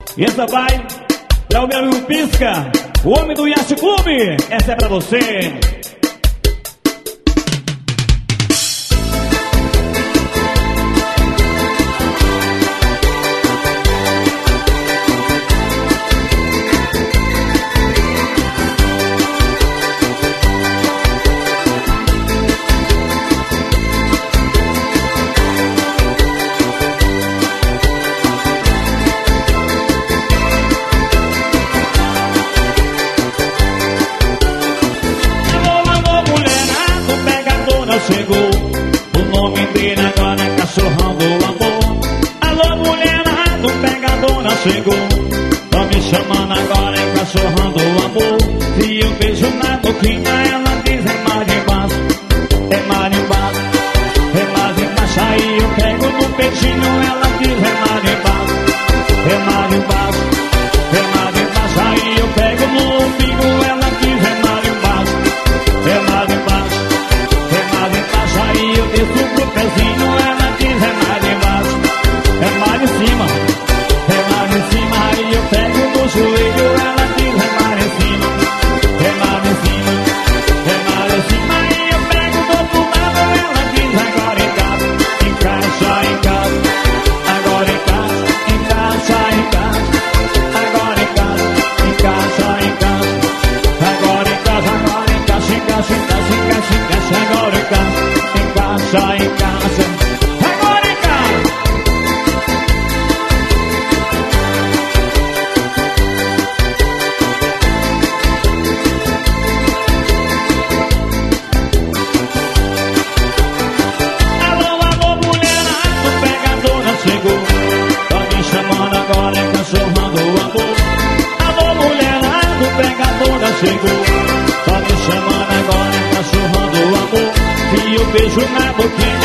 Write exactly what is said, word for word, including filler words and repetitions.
E essa vai pra o meu amigo Pisca, o homem do Yacht Clube. Essa é pra você. Chegou, o nome dele agora é Cachorrão do Amor. Alô, mulherada, o pegadora chegou. Tô me chamando agora é Cachorrão do Amor. Se eu beijo na boquinha, ela diz é mais de baixo, é mais de baixo, é mais de baixo. Aí eu pego no peitinho, ela diz é mais de baixo, é mais de baixo, é mais de baixo. Aí eu pego no umbigo, ela diz é mais de baixo, é mais de baixo. Aí eu desço pro pezinho, ela diz é mais de baixo, é mais de cima, é mais de cima. Aí eu pego no joelho, ela diz é mais de cima, é mais de cima, é mais de cima. Aí eu pego do outro lado, ela diz agora em casa, encaixa em casa, agora em casa, encaixa em casa, agora em casa, encaixa em casa, agora em casa, agora encaixa, encaixa, encaixa, encaixa, encaixa, agora em casa. Encaixa em casa, agora em casa. Alô, alô, mulherada, o pegadora chegou. Tá me chamando agora, é Cachorrão do Amor. Alô, mulherada, o pegadora chegou. Tá me chamando agora, é Cachorrão do Amor. E eu beijo na boquinha,